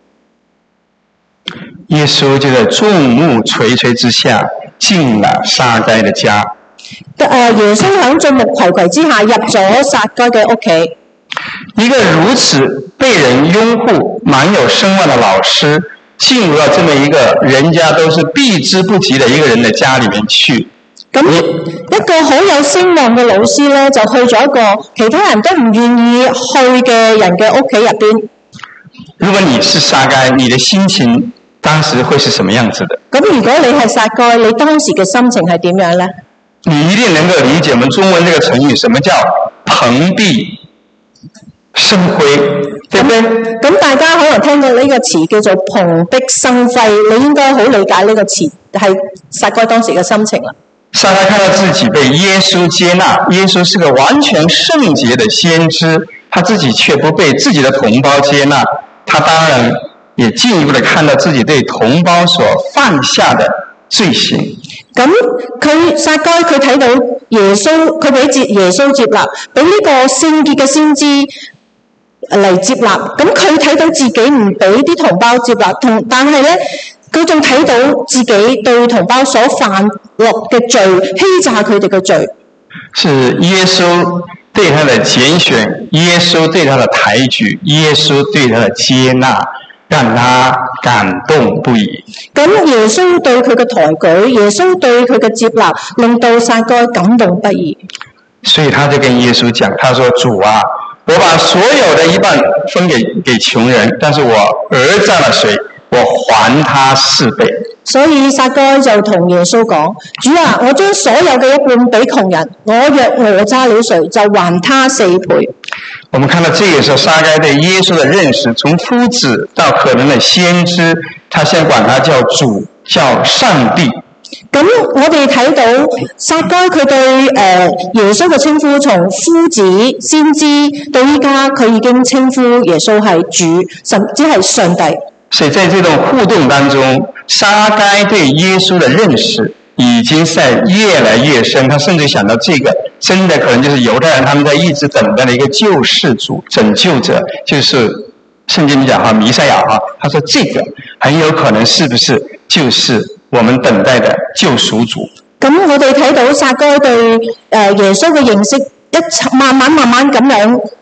耶穌就在眾目睽睽之下進了撒該的家。 耶穌喺眾目睽睽之下入咗撒該嘅屋企。 一個如此被人擁護、滿有聲望的老師，進入到這麼一個人家都是避之不及的一個人的家裏面去。 咁一個好有聲望嘅老師咧，就去咗一個其他人都唔願意去嘅人嘅屋企入邊。 如果你是撒該，你的心情當時會是什麼樣子的？ 咁如果你係撒該，你當時嘅心情係點樣咧？ 你一定能夠理解我們中文這個成語，什麼叫蓬蓽生輝，對不對？ 咁大家可能聽到呢個詞叫做蓬蓽生輝，你應該好理解呢個詞係撒該當時嘅心情啦。 撒該看到自己被耶穌接納，耶穌是個完全聖潔的先知，他自己卻不被自己的同胞接納，他當然也進一步的看到自己對同胞所犯下的罪行。 咁佢撒該佢睇到耶穌，佢俾耶穌接納，俾呢個聖潔嘅先知嚟接納。咁佢睇到自己唔俾啲同胞接納，但係咧，佢仲睇到自己對同胞所犯落嘅罪，欺詐佢哋嘅罪。 是耶穌對他的揀選，耶穌對他的抬舉，耶穌對他的接納，讓他感動不已。 咁耶穌對佢嘅抬舉，耶穌對佢嘅接納，令到撒該感動不已。 所以他就跟耶穌講，他說：主啊，我把所有的一半分給窮人，但是我訛詐了誰，我還他4倍。 所以撒該就同耶穌講：主啊，我將所有嘅一半俾窮人，我若訛詐了誰，就還他4倍。 我們看到這個時候，撒該對耶穌的認識，從夫子到可能的先知，他先管他叫主，叫上帝。 咁我哋睇到撒該佢對耶穌嘅稱呼，從夫子、先知到依家，佢已經稱呼耶穌係主，甚至係上帝。 所以在這種互動當中，撒該對耶穌的認識已經在越來越深，他甚至想到這個真的可能就是猶太人他們在一直等待的一個救世主、拯救者，就是聖經講哈彌賽亞哈，他說這個很有可能是不是就是我們等待的救贖主。 咁我哋睇到撒該對耶穌嘅認識慢慢咁樣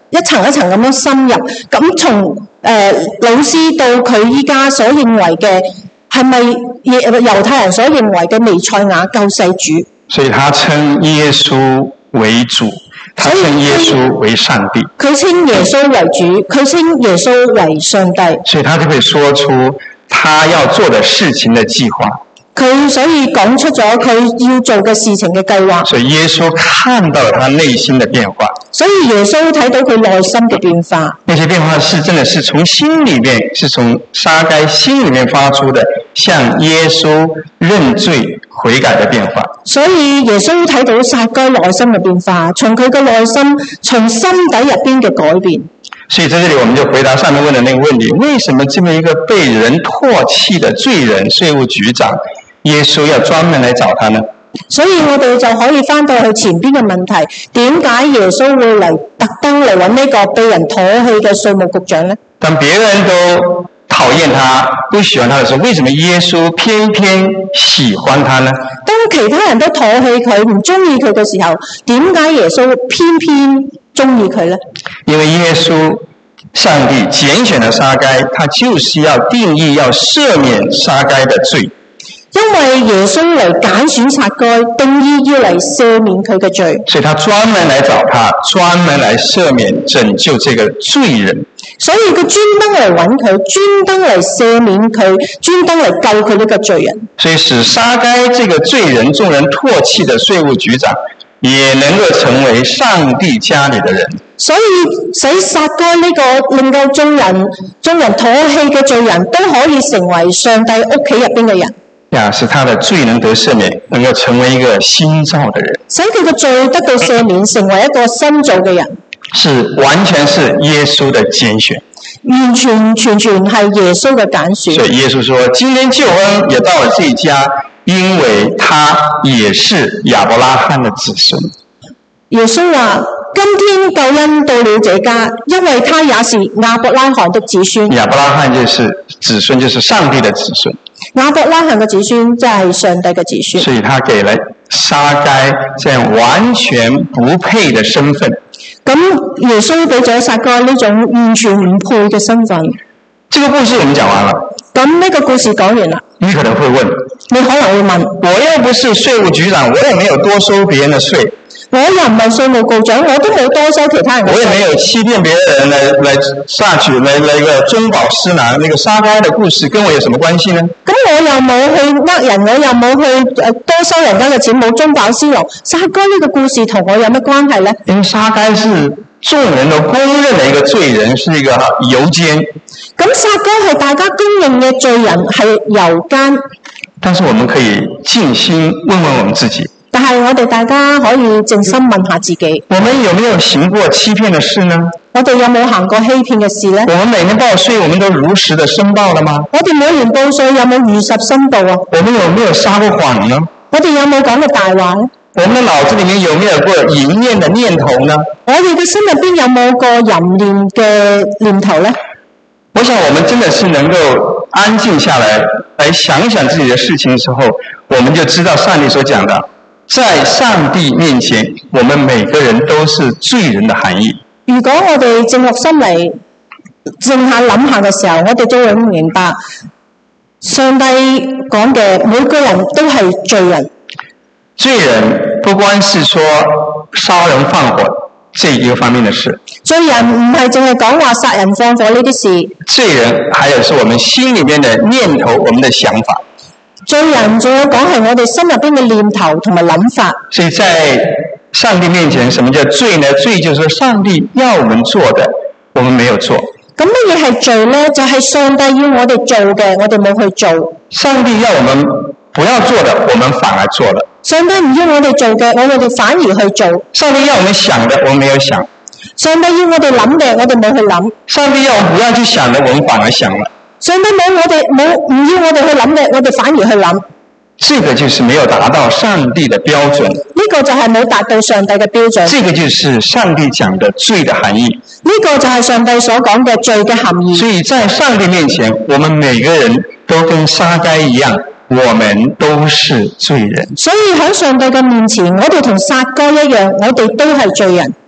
一層一層咁樣深入。咁從老師到佢依家所認為嘅係咪猶太人所認為嘅彌賽亞救世主？ 所以他稱耶穌為主，他稱耶穌為上帝。 佢稱耶穌為主，佢稱耶穌為上帝。 所以他就會說出他要做的事情的計劃。 佢所以講出咗佢要做嘅事情嘅計劃。 所以耶穌看到了他內心的變化。 所以耶穌睇到佢內心嘅變化。 那些變化是真的是從心裏面，是從撒該心裏面發出的，向耶穌認罪悔改的變化。 所以耶穌睇到撒該內心嘅變化，從佢嘅內心，從心底入邊嘅改變。 所以在這裡我們就回答上面問的那個問題：為什麼這麼一個被人唾棄的罪人稅務局長，耶穌要專門來找他呢？ 所以我哋就可以翻到去前邊嘅問題，點解耶穌會嚟特登嚟揾呢個被人唾棄嘅稅務局長呢？ 當別人都討厭他、不喜歡他的時候，為什麼耶穌偏偏喜歡他呢？ 當其他人都唾棄佢、唔中意佢嘅時候，點解耶穌偏偏中意佢呢？ 因為耶穌上帝揀選了撒該，他就是要定義、要赦免撒該的罪。 因為耶穌嚟揀選撒該，定義要嚟赦免佢嘅罪， 所以他專門來找他，專門來赦免、拯救這個罪人。 所以佢專登嚟揾佢，專登嚟赦免佢，專登嚟救佢呢個罪人。 所以使撒該這個罪人、眾人唾棄的稅務局長，也能夠成為上帝家裏的人。 所以使撒該呢個令到眾人唾棄嘅罪人都可以成為上帝屋企入邊嘅人。 使他的罪能得赦免，能夠成為一個新造的人。 使佢嘅罪得到赦免，成為一個新造嘅人。 是完全是耶穌的揀選， 完全係耶穌嘅揀選。 所以耶穌說：今天救恩也到了這家，因為他也是亞伯拉罕的子孫。 耶穌話：今天救恩到了這家，因為他也是亞伯拉罕的子孫。 亞伯拉罕就是子孫，就是上帝的子孫。 亞伯拉罕嘅子孫即係上帝嘅子孫。 所以他給了撒該這樣完全不配的身份。 咁耶穌俾咗撒該呢種完全唔配嘅身份。 這個故事我們講完了。 咁呢個故事講完啦。 你可能會問， 你可能會問， 我又不是稅務局長，我也沒有多收別人的稅。 我又唔係稅務局長，我都冇多收其他人嘅稅。 我也沒有欺騙別人來榨取那個中飽私囊。那個撒該的故事跟我有什麼關係呢？ 咁我又冇去呃人，我又冇去多收人家嘅錢，冇中飽私囊。撒該呢個故事同我有乜關係呢？ 因為撒該是眾人都公認的一個罪人，是一個遊姦。 咁撒該係大家公認嘅罪人，係遊姦。 但是我們可以靜心問問我們自己。 但係我哋大家可以靜心問下自己， 我們有沒有行過欺騙的事呢？ 我哋有冇行過欺騙嘅事呢？ 我們每年報稅，我們都如實的申報了嗎？ 我哋每年報稅有冇如實申報啊？ 我們有沒有撒過謊呢？ 我哋有冇講過大話呢？ 我們的腦子裏面有沒有過淫念的念頭呢？ 我哋嘅心入邊有冇過淫念嘅念頭呢？ 我想我們真的是能夠安靜下來想想自己的事情的時候，我們就知道上帝所講的，在上帝面前，我們每個人都是罪人的含義。 如果我哋靜落心嚟靜下諗下嘅時候，我哋就會明白上帝講嘅每個人都係罪人。 罪人不光是說殺人放火這一個方面的事， 罪人唔係淨係講話殺人放火呢啲事， 罪人還有是我們心裏面的念頭，我們的想法。 罪人仲有講係我哋心入邊嘅念頭同埋諗法。 所以在上帝面前，什麼叫罪呢？罪就是說上帝要我們做的，我們沒有做。 咁乜嘢係罪呢？就係上帝要我哋做嘅，我哋冇去做。 上帝要我們不要做的，我們反而做了。 上帝唔要我哋做嘅，我哋反而去做。 上帝要我們想的，我們沒有想。 上帝要我哋諗嘅，我哋冇去諗。 上帝要我們不要去想的，我們反而想了。 上帝唔要我哋去諗嘅，我哋反而去諗。 這個就是沒有達到上帝的標準。 呢個就係冇達到上帝嘅標準。 這個就是上帝講的罪的含義。 呢個就係上帝所講嘅罪嘅含義。 所以在上帝面前，我們每個人都跟撒該一樣，我們都是罪人。 所以喺上帝嘅面前，我哋同撒該一樣，我哋都係罪人。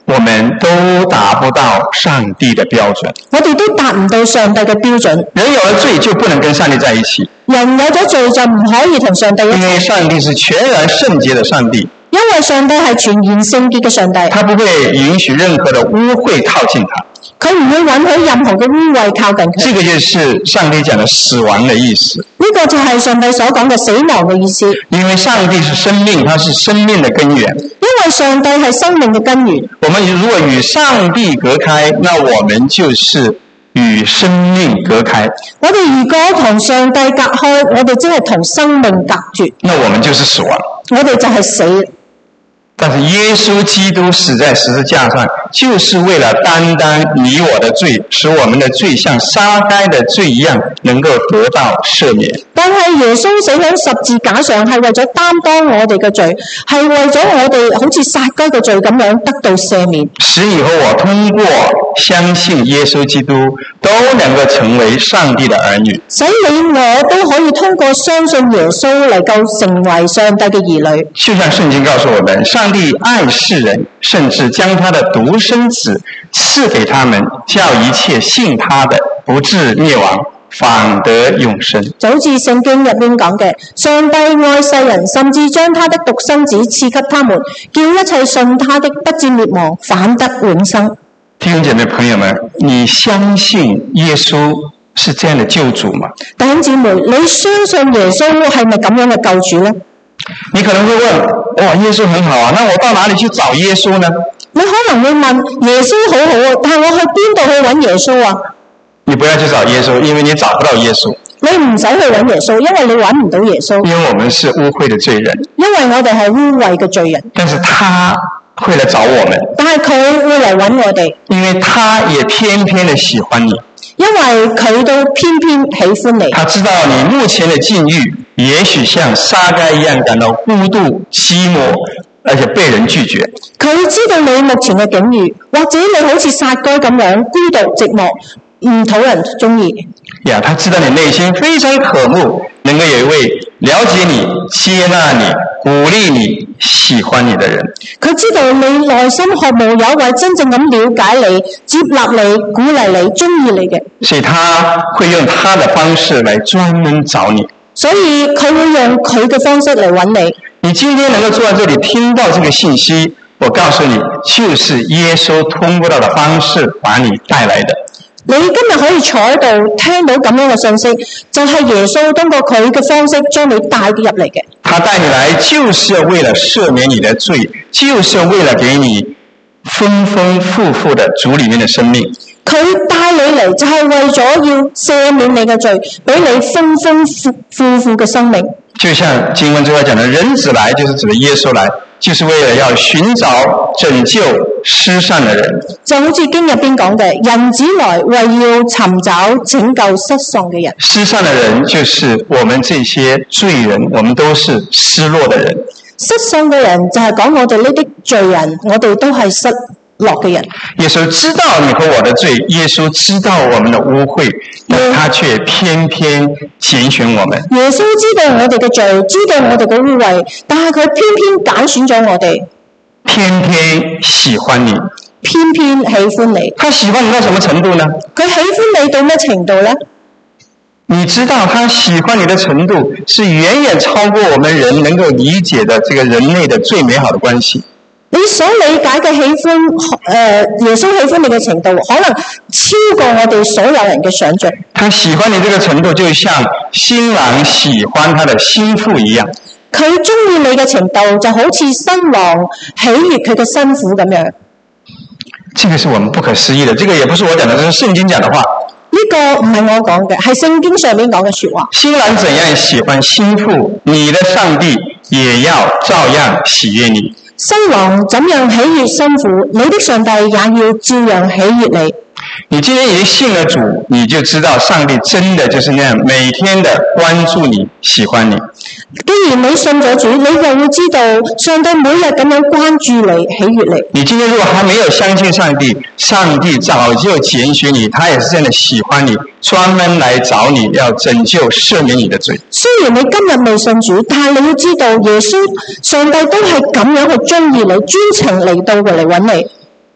我們都達不到上帝的標準。 我哋都達唔到上帝嘅標準。 人有了罪就不能跟上帝在一起。 人有咗罪就唔可以同上帝一齊。 因為上帝是全然聖潔的上帝。 因為上帝係全然聖潔嘅上帝。 他不會允許任何的污穢靠近他。 佢唔會允許任何嘅污穢靠近佢。 這個就是上帝講的死亡的意思。 呢個就係上帝所講嘅死亡嘅意思。 因為上帝是生命，他是生命的根源。 因為上帝係生命嘅根源。 我們如果與上帝隔開，那我們就是與生命隔開。 我哋如果同上帝隔開，我哋即係同生命隔絕。 那我們就是死亡。 我哋就係死。 但是耶穌基督死在十字架上，就是為了擔當你我的罪，使我們的罪像撒該的罪一樣，能夠得到赦免。 但係耶穌死喺十字架上，係為咗擔當我哋嘅罪，係為咗我哋好似撒該嘅罪咁樣得到赦免。 使你和我通過相信耶穌基督，都能夠成為上帝的兒女。 使你我都可以通過相信耶穌嚟夠成為上帝嘅兒女。 就像聖經告訴我們，上帝愛世人，甚至將他的獨生子賜給他們，叫一切信他的不至滅亡，反得永生。 就好似聖經入邊講嘅，上帝愛世人，甚至將他的獨生子賜給他們，叫一切信他的不至滅亡，反得永生。 弟兄姐妹朋友們，你相信耶穌是這樣的救主嗎？ 弟兄姊妹，你相信耶穌係咪咁樣嘅救主呢？ 你可能會問，哇，耶穌很好啊，那我到哪裡去找耶穌呢？ 你可能會問，耶穌好好啊，但係我去邊度去揾耶穌啊？ 你不要去找耶穌，因為你找不到耶穌。 你唔使去揾耶穌，因為你揾唔到耶穌。 因為我們是污穢的罪人。 因為我哋係污穢嘅罪人。 但是他會來找我們。 但係佢會嚟揾我哋。 因為他也偏偏的喜歡你。 因為佢都偏偏喜歡你。 他知道你目前的境遇，也許像撒該一樣感到孤獨、寂寞，而且被人拒絕。 佢知道你目前嘅境遇，或者你好似撒該咁樣孤獨寂寞，唔討人中意。 呀，他知道你內心非常渴慕，能夠有一位了解你、接納你、鼓勵你、喜歡你的人。 佢知道你內心渴慕有一位真正咁了解你、接納你、鼓勵你、中意你嘅。 所以他會用他的方式來專門找你。 所以佢會用佢嘅方式嚟揾你。 你今天能夠坐在這裡聽到這個信息，我告訴你，就是耶穌通過的方式把你帶來的。 你今日可以坐喺度聽到咁樣嘅信息，就係耶穌通過佢嘅方式將你帶入嚟嘅。 他帶你來就是為了赦免你的罪，就是為了給你豐豐富富的主裡面的生命。 佢帶你嚟就係為咗要赦免你嘅罪，俾你豐豐富富嘅生命。 就像經文之外講的，人子來就是指的耶穌來，就是為了要尋找拯救失喪的人。 就好似經入邊講嘅，人子來為要尋找拯救失喪嘅人。 失喪的人就是我們這些罪人，我們都是失落的人。 失喪嘅人就係講我哋呢啲罪人，我哋都係失落嘅人。 耶穌知道你和我的罪，耶穌知道我們的污穢，但他卻偏偏揀選我們。 耶穌知道我哋嘅罪，知道我哋嘅污穢，但係佢偏偏揀選咗我哋， 偏偏喜歡你， 偏偏喜歡你。 他喜歡你到什麼程度呢？ 佢喜歡你到咩程度呢？ 你知道他喜歡你的程度是遠遠超過我們人能夠理解的這個人類的最美好的關係。 你所理解嘅喜歡，耶穌喜歡你嘅程度，可能超過我哋所有人嘅想象。 他喜歡你這個程度，就像新郎喜歡他的新婦一樣。 佢中意你嘅程度，就好似新郎喜悅佢嘅新婦咁樣。 這個是我們不可思議的，這個也不是我講的，這是聖經講的話。 呢個唔係我講嘅，係聖經上面講嘅說話。 新郎怎樣喜歡新婦，你的上帝也要照樣喜悅你。 新郎怎樣喜悅新婦，你的上帝也要照樣喜悅你。 你今天已經信了主，你就知道上帝真的就是那樣每天的關注你、喜歡你。 既然你信咗主，你就會知道上帝每日咁樣關注你、喜悅你。 你今天如果還沒有相信上帝，上帝早就揀選你，他也是真的喜歡你，專門來找你，要拯救、赦免你的罪。 雖然你今日未信主，但係你要知道耶穌、上帝都係咁樣去鍾意你，專程嚟到嘅嚟揾你。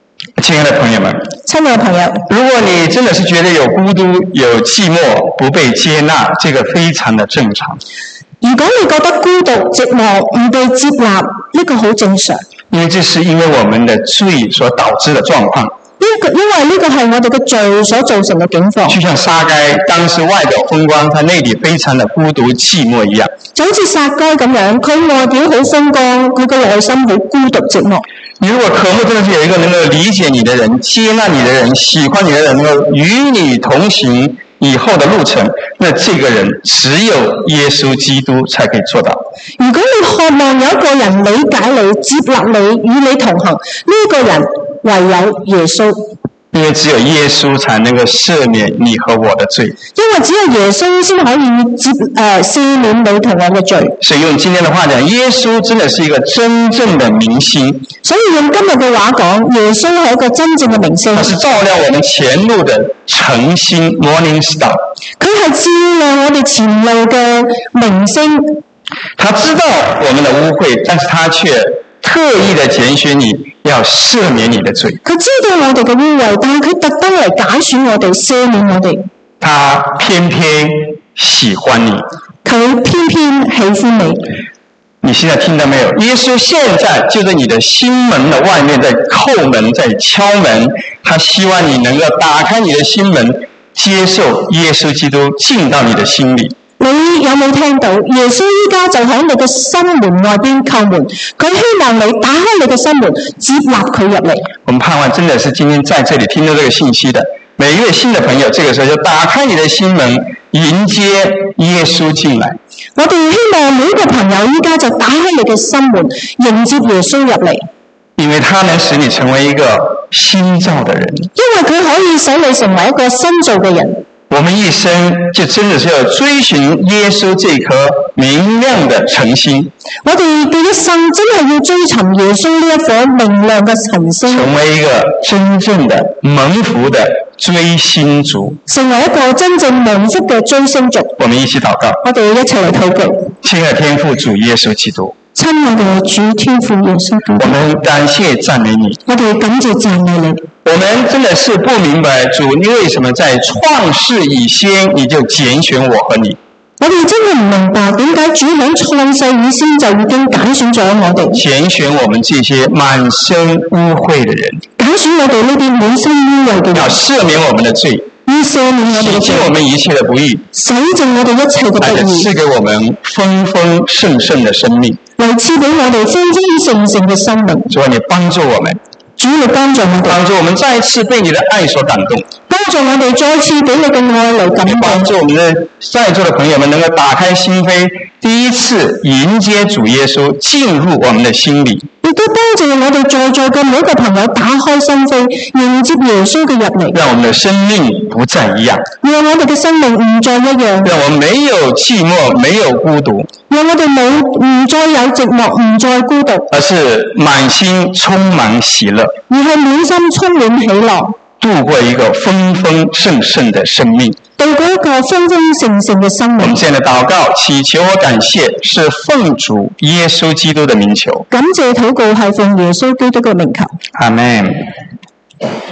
亲爱的朋友们， 親愛的朋友， 如果你真的是覺得有孤獨、有寂寞、不被接納，這個非常的正常。 如果你覺得孤獨、寂寞、唔被接納，呢個好正常。 因為這是因為我們的罪所導致的狀況。 因為呢個係我哋嘅罪所造成嘅境況。 就像撒該當時外表風光，他內裏非常的孤獨寂寞一樣。 就好似撒該咁樣，佢外表好風光，佢嘅內心好孤獨寂寞。 你如果渴慕真的是有一個能夠理解你的人、接納你的人、喜歡你的人，能夠與你同行以後的路程，那這個人只有耶穌基督才可以做到。 如果你渴望有一個人理解你、接納你、與你同行，呢個人唯有耶穌。 因為只有耶穌才能夠赦免你和我的罪。 因為只有耶穌先可以赦免你同我嘅罪。 所以用今天的話講，耶穌真的是一個真正的明星。 所以用今日嘅話講，耶穌係一個真正嘅明星。 他是照亮我們前路的晨星 Morning Star。 佢係照亮我哋前路嘅明星。 他知道我們的污穢，但是他卻特意的揀選你，要赦免你的罪。 佢知道我哋嘅污穢，但係佢特登嚟揀選我哋，赦免我哋。 他偏偏喜歡你， 佢偏偏喜歡你。 你現在聽到沒有？耶穌現在就在你的心門的外面，在叩門，在敲門。他希望你能夠打開你的心門，接受耶穌基督進到你的心裡。 你有冇聽到？耶穌依家就喺你嘅心門外邊叩門，佢希望你打開你嘅心門，接納佢入嚟。 我們盼望真的是今天在這裡聽到這個信息的每一位新的朋友，這個時候就打開你的心門，迎接耶穌進來。 我哋希望每一個朋友依家就打開你嘅心門，迎接耶穌入嚟。 因為他能使你成為一個新造的人。 因為佢可以使你成為一個新造嘅人。 我們一生就真的是要追尋耶穌這顆明亮的晨星。 我哋嘅一生真係要追尋耶穌呢一顆明亮嘅晨星， 成為一個真正的蒙福的追星族， 成為一個真正蒙福嘅追星族。 我們一起禱告， 我哋一齊嚟禱告。 親愛的天父主耶穌基督， 親愛嘅主天父耶穌基督， 我們感謝讚美你。 我哋感謝讚美你。 我們真的是不明白主，你為什麼在創世以先你就揀選我和你？ 我哋真係唔明白點解主喺創世以先就已經揀選咗我哋， 揀選我們這些滿身污穢的人， 揀選我哋呢啲滿身污穢嘅人， 要赦免我們的罪， 要赦免我哋嘅罪， 洗淨我們一切的不義， 洗淨我哋一切嘅不義， 賜給我們豐豐盛盛的生命， 為賜俾我哋豐豐盛盛嘅生命。 主啊，你幫助我們。 主你幫助我哋， 幫助我們再一次被你的愛所感動， 幫助我哋再次俾你嘅愛嚟感動， 幫助我們的在座的朋友們能夠打開心扉，第一次迎接主耶穌進入我們的心裡， 亦都幫助我哋在座嘅每一個朋友打開心扉，迎接耶穌嘅入嚟， 讓我們的生命不再一樣， 讓我哋嘅生命唔再一樣， 讓我們沒有寂寞，沒有孤獨， 讓我哋唔再有寂寞，唔再孤獨， 而是滿心充滿喜樂， 而係滿心充滿喜樂， 度過一個豐豐盛盛的生命， 度過一個豐豐盛盛嘅生命。 我們現在的禱告、祈求和感謝是奉主耶穌基督的名求， 感謝禱告係奉耶穌基督嘅名求。 阿們。